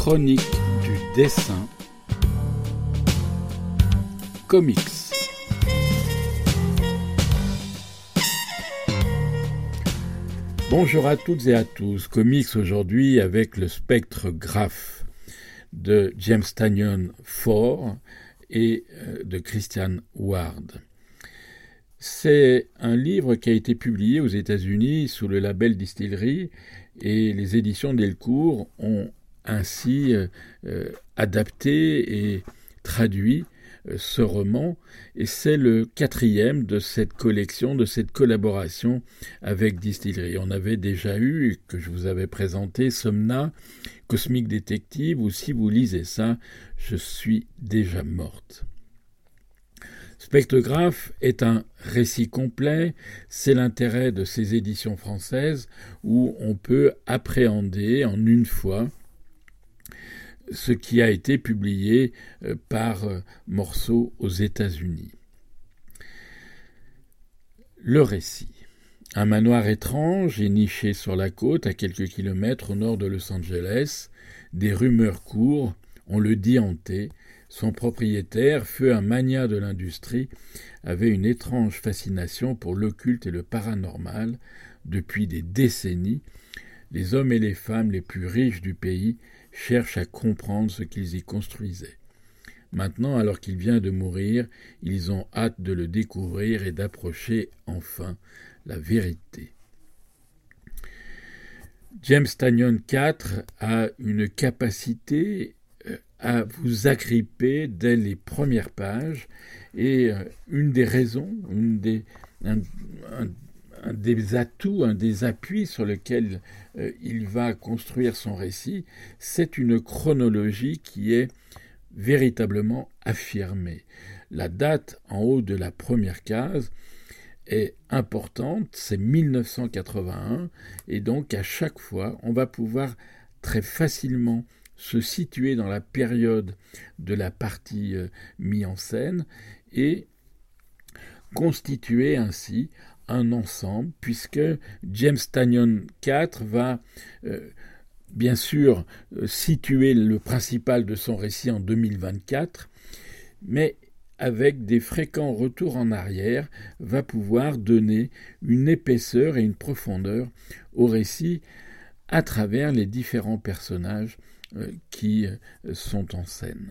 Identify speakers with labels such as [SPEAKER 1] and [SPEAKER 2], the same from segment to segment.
[SPEAKER 1] Chronique du dessin, comics. Bonjour à toutes et à tous, comics aujourd'hui avec le Spectre Graph de James Tynion IV et de Christian Ward. C'est un livre qui a été publié aux États-Unis sous le label Distillery et les éditions Delcourt ont ainsi adapté et traduit ce roman et c'est le 4e de cette collection, de cette collaboration avec Distillery. On avait déjà eu, que je vous avais présenté, Somna, Cosmic Detective, ou si vous lisez ça, je suis déjà morte. Spectre Graph est un récit complet, c'est l'intérêt de ces éditions françaises où on peut appréhender en une fois ce qui a été publié par Morceau aux États-Unis. Le récit. Un manoir étrange est niché sur la côte à quelques kilomètres au nord de Los Angeles. Des rumeurs courent, on le dit hanté. Son propriétaire, feu un magnat de l'industrie, avait une étrange fascination pour l'occulte et le paranormal. Depuis des décennies, les hommes et les femmes les plus riches du pays cherchent à comprendre ce qu'ils y construisaient. Maintenant, alors qu'il vient de mourir, ils ont hâte de le découvrir et d'approcher enfin la vérité. James Tynion IV a une capacité à vous agripper dès les premières pages et une des raisons, un des atouts, un des appuis sur lesquels il va construire son récit, c'est une chronologie qui est véritablement affirmée. La date en haut de la première case est importante, c'est 1981, et donc à chaque fois, on va pouvoir très facilement se situer dans la période de la partie mise en scène et constituer ainsi un ensemble, puisque James Tynion IV va bien sûr situer le principal de son récit en 2024, mais avec des fréquents retours en arrière, va pouvoir donner une épaisseur et une profondeur au récit à travers les différents personnages qui sont en scène.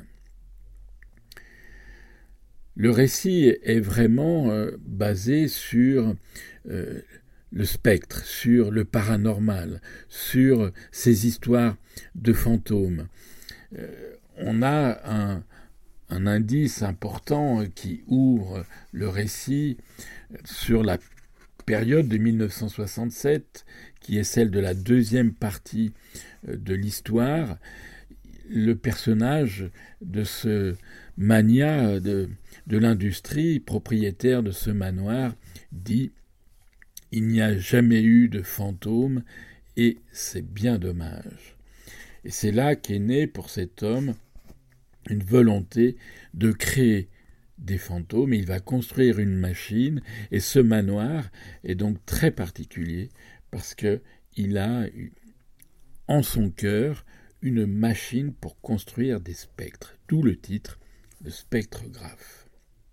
[SPEAKER 1] Le récit est vraiment basé sur le spectre, sur le paranormal, sur ces histoires de fantômes. On a un indice important qui ouvre le récit sur la période de 1967, qui est celle de la deuxième partie de l'histoire. Le personnage de ce magnat de l'industrie, propriétaire de ce manoir, dit « Il n'y a jamais eu de fantôme et c'est bien dommage ». Et c'est là qu'est née pour cet homme une volonté de créer des fantômes. Il va construire une machine et ce manoir est donc très particulier parce qu'il a en son cœur une machine pour construire des spectres, d'où le titre, le Spectre Graph.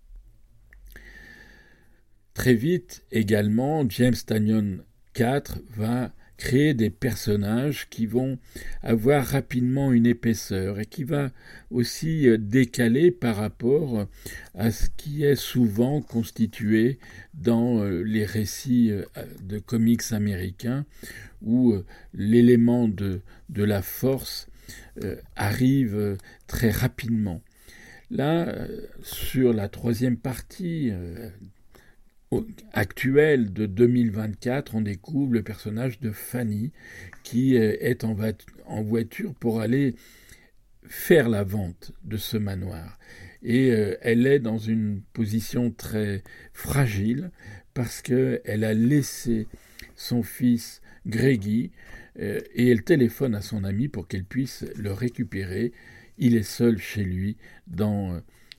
[SPEAKER 1] Très vite également, James Tynion IV va créer des personnages qui vont avoir rapidement une épaisseur et qui va aussi décaler par rapport à ce qui est souvent constitué dans les récits de comics américains où l'élément de la force arrive très rapidement. Là, sur la troisième partie actuelle de 2024, on découvre le personnage de Fanny qui est en voiture pour aller faire la vente de ce manoir. Et elle est dans une position très fragile parce qu'elle a laissé son fils Greggy et elle téléphone à son ami pour qu'elle puisse le récupérer. Il est seul chez lui dans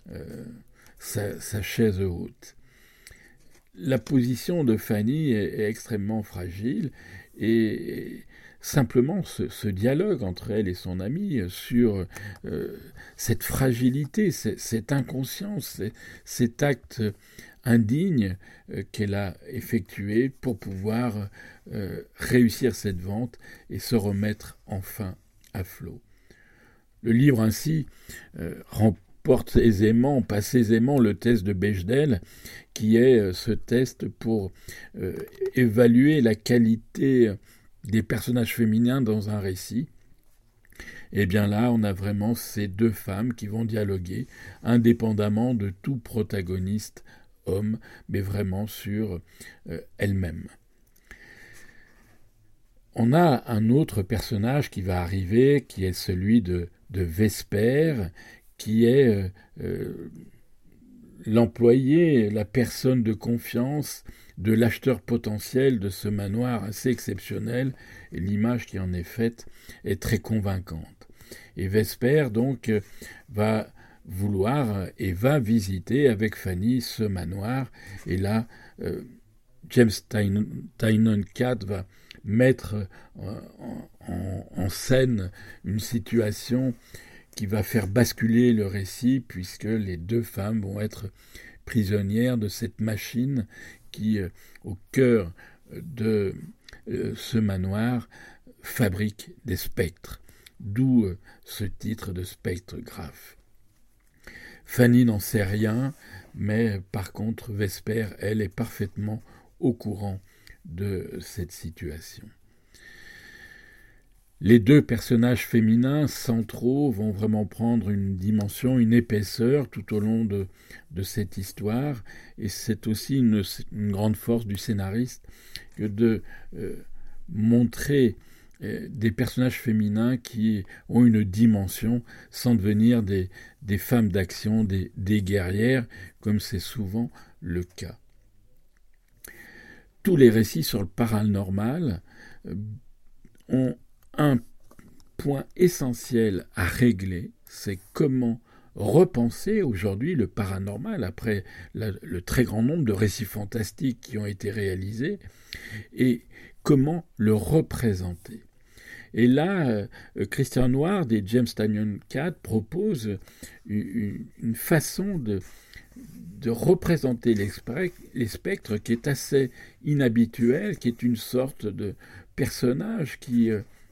[SPEAKER 1] sa chaise haute. La position de Fanny est extrêmement fragile et simplement ce dialogue entre elle et son ami sur cette fragilité, cette inconscience, cet acte indigne qu'elle a effectué pour pouvoir réussir cette vente et se remettre enfin à flot. Le livre ainsi passe aisément le test de Bechdel, qui est ce test pour évaluer la qualité des personnages féminins dans un récit. Et bien là, on a vraiment ces deux femmes qui vont dialoguer, indépendamment de tout protagoniste homme, mais vraiment sur elles-mêmes. On a un autre personnage qui va arriver, qui est celui de Vesper, qui est l'employé, la personne de confiance de l'acheteur potentiel de ce manoir assez exceptionnel, et l'image qui en est faite est très convaincante. Et Vesper, donc, va vouloir et va visiter avec Fanny ce manoir, et là, James Tynion Cat va mettre en scène une situation qui va faire basculer le récit, puisque les deux femmes vont être prisonnières de cette machine qui, au cœur de ce manoir, fabrique des spectres, d'où ce titre de spectrographe. Fanny n'en sait rien, mais par contre Vesper, elle, est parfaitement au courant de cette situation. Les deux personnages féminins centraux vont vraiment prendre une dimension, une épaisseur tout au long de cette histoire, et c'est aussi une grande force du scénariste que de montrer des personnages féminins qui ont une dimension sans devenir des femmes d'action, des guerrières, comme c'est souvent le cas. Tous les récits sur le paranormal ont un point essentiel à régler, c'est comment repenser aujourd'hui le paranormal après le très grand nombre de récits fantastiques qui ont été réalisés et comment le représenter. Et là, Christian Ward et James Tynion Cat proposent une façon de représenter les spectres qui est assez inhabituelle, qui est une sorte de personnage qui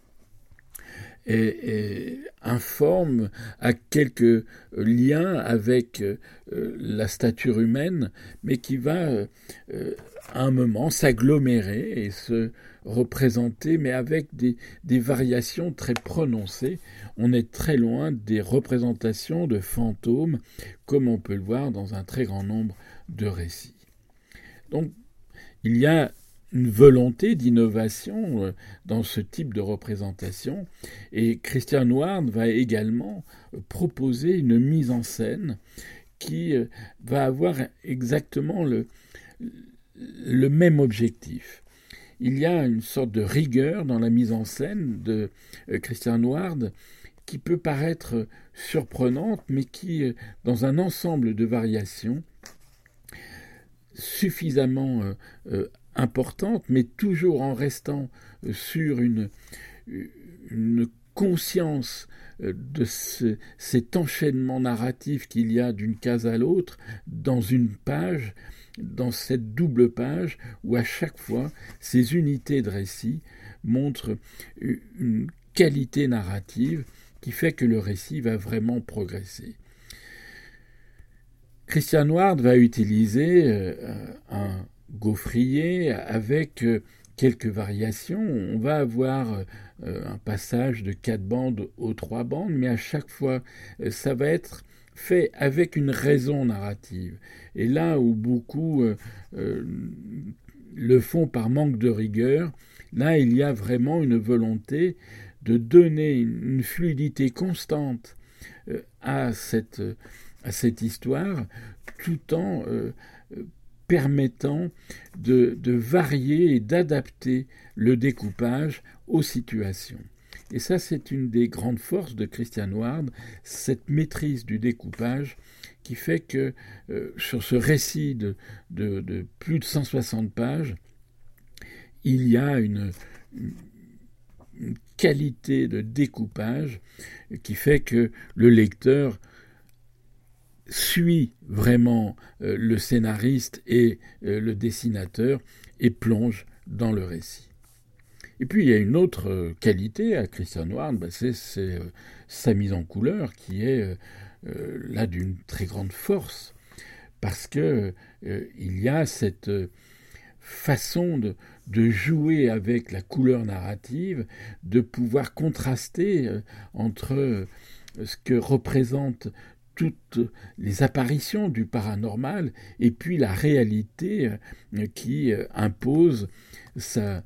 [SPEAKER 1] est informe, a quelques liens avec la stature humaine, mais qui va à un moment s'agglomérer et se représenter, mais avec des variations très prononcées. On est très loin des représentations de fantômes, comme on peut le voir dans un très grand nombre de récits. Donc, il y a une volonté d'innovation dans ce type de représentation, et Christian Ward va également proposer une mise en scène qui va avoir exactement le même objectif. Il y a une sorte de rigueur dans la mise en scène de Christian Ward qui peut paraître surprenante, mais qui, dans un ensemble de variations suffisamment importante, mais toujours en restant sur une conscience de cet enchaînement narratif qu'il y a d'une case à l'autre dans une page, dans cette double page où à chaque fois ces unités de récit montrent une qualité narrative qui fait que le récit va vraiment progresser. Christian Ward va utiliser un gaufrier avec quelques variations. On va avoir un passage de 4 bandes aux 3 bandes, mais à chaque fois, ça va être fait avec une raison narrative. Et là où beaucoup le font par manque de rigueur, là, il y a vraiment une volonté de donner une fluidité constante à cette histoire, tout en permettant de varier et d'adapter le découpage aux situations. Et ça, c'est une des grandes forces de Christian Ward, cette maîtrise du découpage qui fait que sur ce récit de plus de 160 pages, il y a une qualité de découpage qui fait que le lecteur suit vraiment le scénariste et le dessinateur et plonge dans le récit. Et puis il y a une autre qualité à Christian Ward, c'est sa mise en couleur qui est là d'une très grande force, parce que il y a cette façon de jouer avec la couleur narrative, de pouvoir contraster entre ce que représentent toutes les apparitions du paranormal et puis la réalité qui impose sa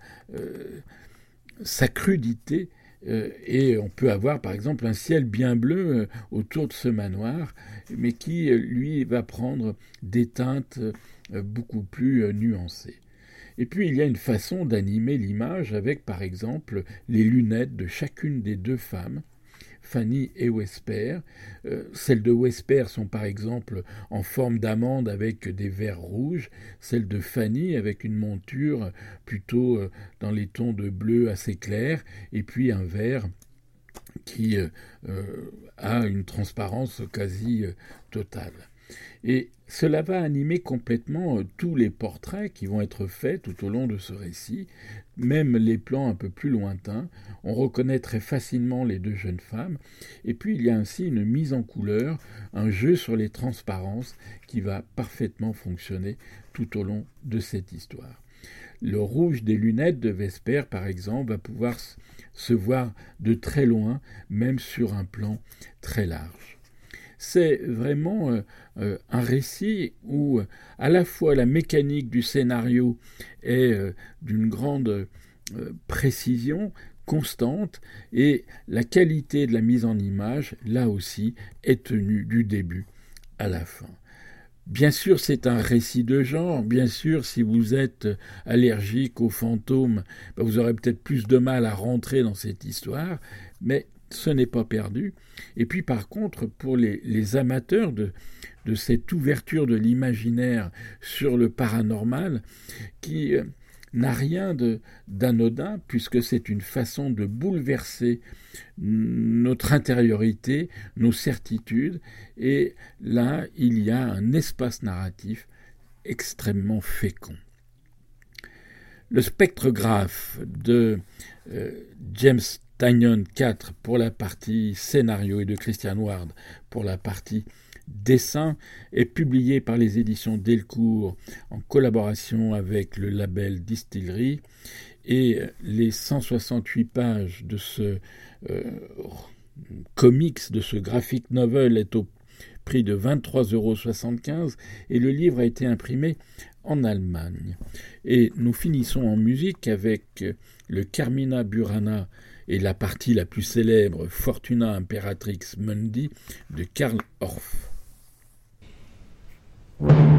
[SPEAKER 1] crudité. Et on peut avoir par exemple un ciel bien bleu autour de ce manoir, mais qui lui va prendre des teintes beaucoup plus nuancées. Et puis il y a une façon d'animer l'image avec par exemple les lunettes de chacune des deux femmes, Fanny et Wesper. Celles de Wesper sont par exemple en forme d'amande avec des verres rouges, celles de Fanny avec une monture plutôt dans les tons de bleu assez clair, et puis un verre qui a une transparence quasi totale. Et cela va animer complètement tous les portraits qui vont être faits tout au long de ce récit, même les plans un peu plus lointains. On reconnaît très facilement les deux jeunes femmes, et puis il y a ainsi une mise en couleur, un jeu sur les transparences qui va parfaitement fonctionner tout au long de cette histoire. Le rouge des lunettes de Vesper, par exemple, va pouvoir se voir de très loin, même sur un plan très large. C'est vraiment un récit où à la fois la mécanique du scénario est d'une grande précision constante et la qualité de la mise en image, là aussi, est tenue du début à la fin. Bien sûr, c'est un récit de genre. Bien sûr, si vous êtes allergique aux fantômes, vous aurez peut-être plus de mal à rentrer dans cette histoire, mais ce n'est pas perdu. Et puis par contre, pour les amateurs de cette ouverture de l'imaginaire sur le paranormal, qui n'a rien d'anodin, puisque c'est une façon de bouleverser notre intériorité, nos certitudes, et là, il y a un espace narratif extrêmement fécond. Le spectrographe de James Tynion IV pour la partie scénario et de Christian Ward pour la partie dessin est publié par les éditions Delcourt en collaboration avec le label Distillery, et les 168 pages de ce comics, de ce graphic novel est au prix de 23,75 € et le livre a été imprimé en Allemagne. Et nous finissons en musique avec le Carmina Burana et la partie la plus célèbre, Fortuna Imperatrix Mundi, de Karl Orff.